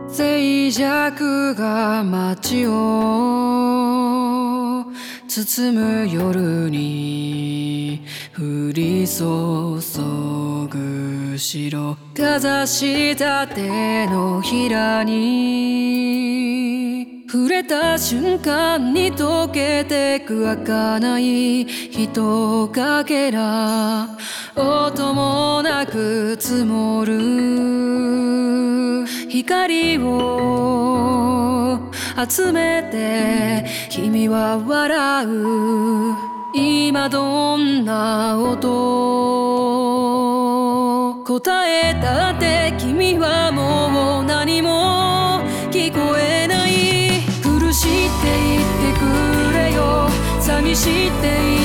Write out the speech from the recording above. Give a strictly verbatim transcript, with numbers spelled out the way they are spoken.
静寂が街を包む夜に降り注ぐ白かざした手のひらに触れた瞬間に溶けてく儚い人かけら音もなく積もる光を集めて君は笑う今どんな音答えたって君はもう何も聞こえない許していってくれよ寂してい